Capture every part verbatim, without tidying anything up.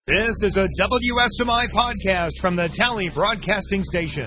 This is a W S M I podcast from the Tally Broadcasting Station.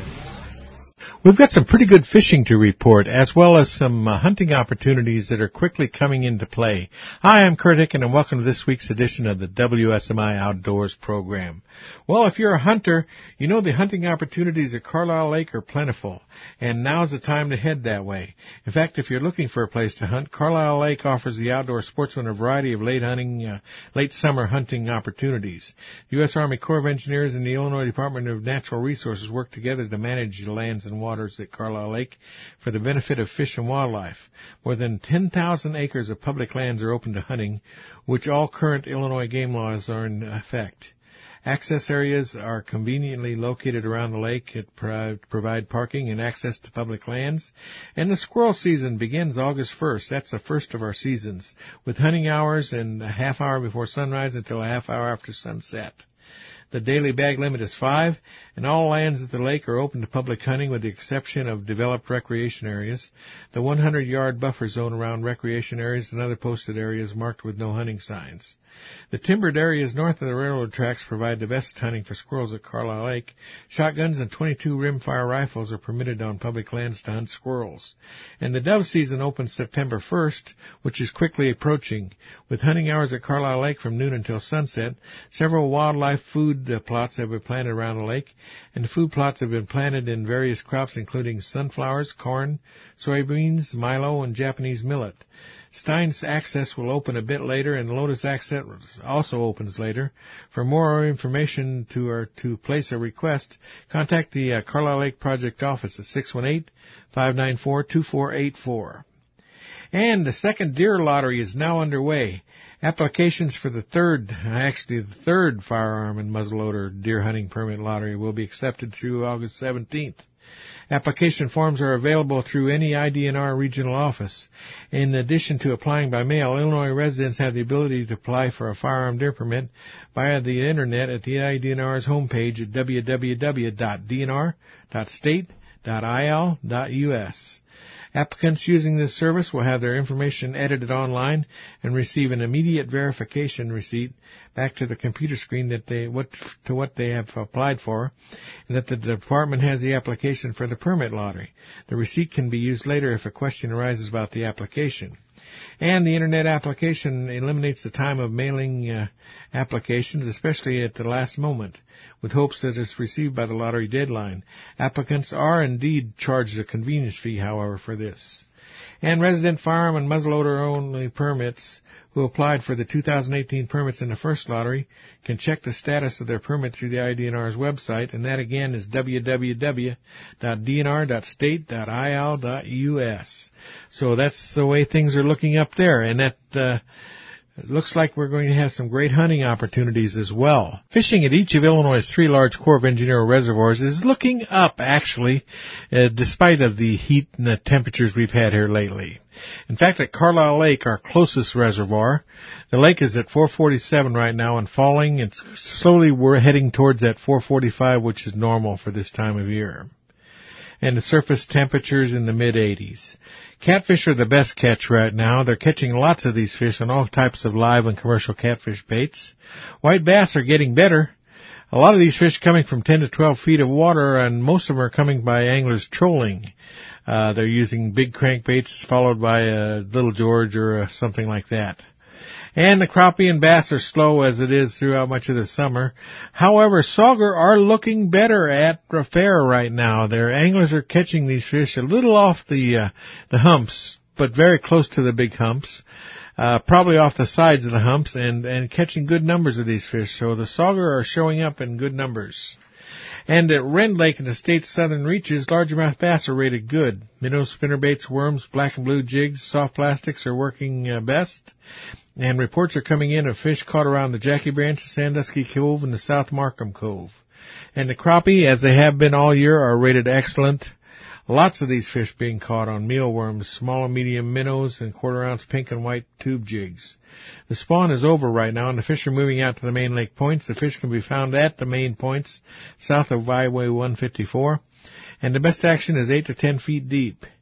We've got some pretty good fishing to report, as well as some uh, hunting opportunities that are quickly coming into play. Hi, I'm Kurt Hicken, and welcome to this week's edition of the W S M I Outdoors program. Well, if you're a hunter, you know the hunting opportunities at Carlisle Lake are plentiful, and now's the time to head that way. In fact, if you're looking for a place to hunt, Carlisle Lake offers the outdoor sportsman a variety of late hunting, uh, late summer hunting opportunities. The U S Army Corps of Engineers and the Illinois Department of Natural Resources work together to manage the lands and waters at Carlisle Lake for the benefit of fish and wildlife. More than ten thousand acres of public lands are open to hunting, which all current Illinois game laws are in effect. Access areas are conveniently located around the lake that provide parking and access to public lands. And the squirrel season begins August first. That's the first of our seasons, with hunting hours and a half hour before sunrise until a half hour after sunset. The daily bag limit is five, and all lands at the lake are open to public hunting with the exception of developed recreation areas. The hundred-yard buffer zone around recreation areas and other posted areas marked with no hunting signs. The timbered areas north of the railroad tracks provide the best hunting for squirrels at Carlisle Lake. Shotguns and twenty-two rimfire rifles are permitted on public lands to hunt squirrels. And the dove season opens September first, which is quickly approaching. With hunting hours at Carlisle Lake from noon until sunset, several wildlife food uh, plots have been planted around the lake, and the food plots have been planted in various crops including sunflowers, corn, soybeans, milo, and Japanese millet. Stein's Access will open a bit later, and Lotus Access also opens later. For more information to or to place a request, contact the uh, Carlisle Lake Project office at six one eight, five nine four, two four eight four. And the second deer lottery is now underway. Applications for the third, actually the third firearm and muzzleloader deer hunting permit lottery will be accepted through August seventeenth. Application forms are available through any I D N R regional office. In addition to applying by mail, Illinois residents have the ability to apply for a firearm deer permit via the Internet at the I D N R's homepage at w w w dot d n r dot state dot i l dot u s. Applicants using this service will have their information edited online and receive an immediate verification receipt back to the computer screen that they what to what they have applied for, and that the department has the application for the permit lottery. The receipt can be used later if a question arises about the application. And the Internet application eliminates the time of mailing uh, applications, especially at the last moment, with hopes that it's received by the lottery deadline. Applicants are indeed charged a convenience fee, however, for this. And resident firearm and muzzleloader-only permits who applied for the two thousand eighteen permits in the first lottery can check the status of their permit through the I D N R's website, and that again is w w w dot d n r dot state dot i l dot u s. So that's the way things are looking up there, and that uh, it looks like we're going to have some great hunting opportunities as well. Fishing at each of Illinois' three large Corps of Engineers reservoirs is looking up, actually, uh, despite of the heat and the temperatures we've had here lately. In fact, at Carlisle Lake, our closest reservoir, the lake is at four forty-seven right now and falling. It's slowly we're heading towards that four forty-five, which is normal for this time of year. And the surface temperatures in the mid eighties. Catfish are the best catch right now. They're catching lots of these fish on all types of live and commercial catfish baits. White bass are getting better. A lot of these fish coming from ten to twelve feet of water, and most of them are coming by anglers trolling. Uh, they're using big crankbaits followed by a Little George or a, something like that. And the crappie and bass are slow as it is throughout much of the summer. However, sauger are looking better at the fair right now. Their anglers are catching these fish a little off the uh, the humps, but very close to the big humps, uh, probably off the sides of the humps, and, and catching good numbers of these fish. So the sauger are showing up in good numbers. And at Rend Lake in the state's southern reaches, largemouth bass are rated good. Minnows, spinnerbaits, worms, black and blue jigs, soft plastics are working uh, best. And reports are coming in of fish caught around the Jackie Branch, Sandusky Cove, and the South Markham Cove. And the crappie, as they have been all year, are rated excellent. Lots of these fish being caught on mealworms, small and medium minnows, and quarter-ounce pink and white tube jigs. The spawn is over right now, and the fish are moving out to the main lake points. The fish can be found at the main points south of Highway one fifty-four, and the best action is eight to ten feet deep.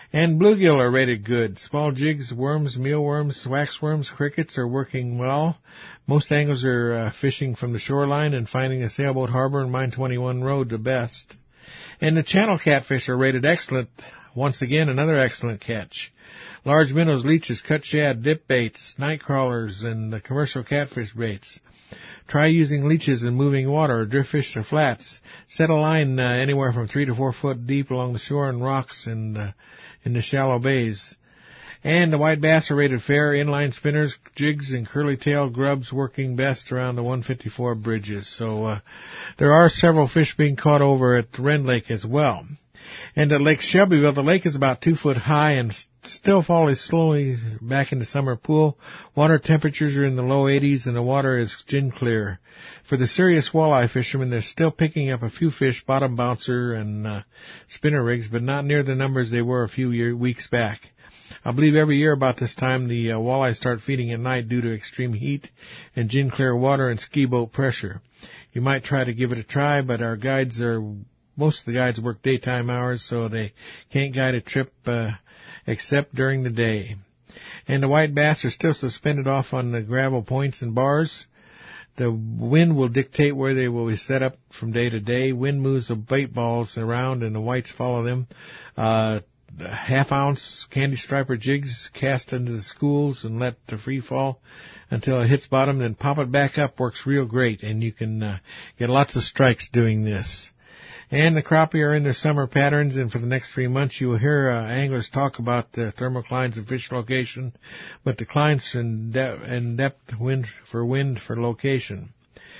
And bluegill are rated good. Small jigs, worms, mealworms, waxworms, crickets are working well. Most anglers are uh, fishing from the shoreline and finding the Sailboat Harbor and Mine twenty-one Road the best. And the channel catfish are rated excellent. Once again, another excellent catch. Large minnows, leeches, cut shad, dip baits, night crawlers, and the commercial catfish baits. Try using leeches in moving water or driftfish or flats. Set a line uh, anywhere from three to four foot deep along the shore and rocks and uh, in the shallow bays. And the white bass are rated fair, inline spinners, jigs, and curly-tailed grubs working best around the one fifty-four bridges. So uh, there are several fish being caught over at Rend Lake as well. And at Lake Shelbyville, the lake is about two foot high and still falling slowly back into summer pool. Water temperatures are in the low eighties and the water is gin clear. For the serious walleye fishermen, they're still picking up a few fish, bottom bouncer and uh, spinner rigs, but not near the numbers they were a few year, weeks back. I believe every year about this time the uh, walleye start feeding at night due to extreme heat and gin clear water and ski boat pressure. You might try to give it a try, but our guides are Most of the guides work daytime hours, so they can't guide a trip uh, except during the day. And the white bass are still suspended off on the gravel points and bars. The wind will dictate where they will be set up from day to day. Wind moves the bait balls around, and the whites follow them. Uh, half-ounce candy striper jigs cast into the schools and let to free fall until it hits bottom, then pop it back up works real great, and you can uh, get lots of strikes doing this. And the crappie are in their summer patterns, and for the next three months you will hear uh, anglers talk about the thermoclines and fish location, but declines in, de- in depth wind for wind for location.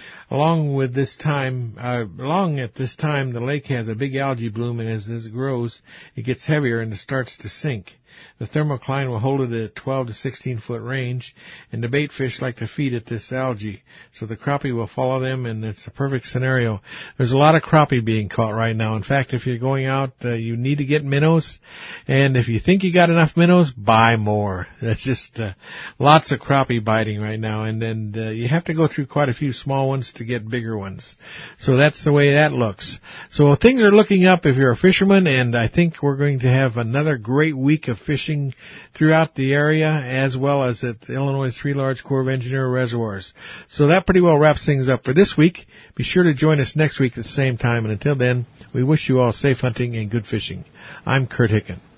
Along with this time, uh, along at this time, the lake has a big algae bloom, and as, as it grows, it gets heavier and it starts to sink. The thermocline will hold it at twelve to sixteen foot range, and the bait fish like to feed at this algae, so the crappie will follow them, and it's a perfect scenario. There's a lot of crappie being caught right now. In fact, if you're going out, uh, you need to get minnows, and if you think you got enough minnows, buy more. That's just uh, lots of crappie biting right now, and then uh, you have to go through quite a few small ones to get bigger ones. So that's the way that looks. So things are looking up if you're a fisherman, and I think we're going to have another great week of fishing throughout the area, as well as at Illinois' three large Corps of Engineer reservoirs. So that pretty well wraps things up for this week. Be sure to join us next week at the same time, and until then, we wish you all safe hunting and good fishing. I'm Kurt Hicken.